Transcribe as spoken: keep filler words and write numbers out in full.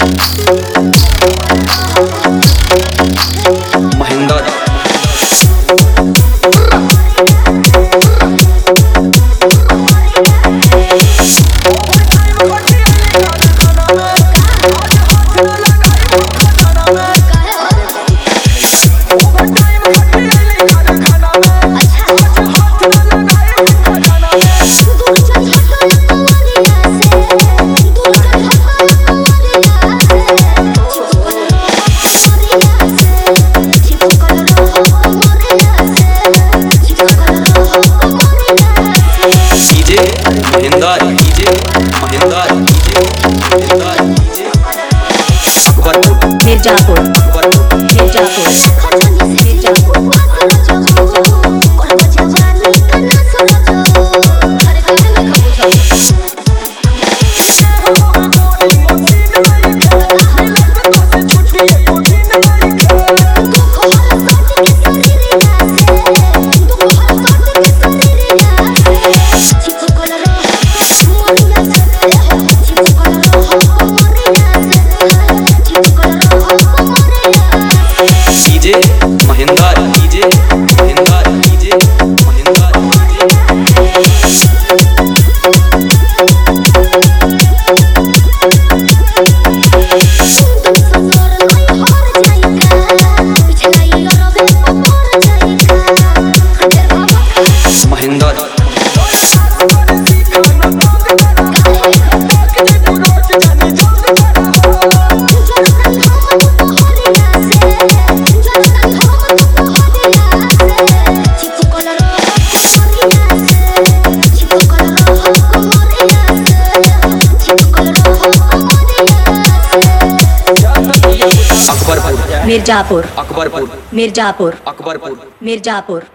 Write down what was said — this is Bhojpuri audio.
Mahendra Mahendra DJ Mahendra DJ Mahendra DJ Akbarpur Mirzapur Mirzapur Mirzapur DJ Mahendra DJ Mahendra DJ Mahendra Mahendra Akbarpur Mirzapur Akbarpur Mirzapur Akbarpur Mirzapur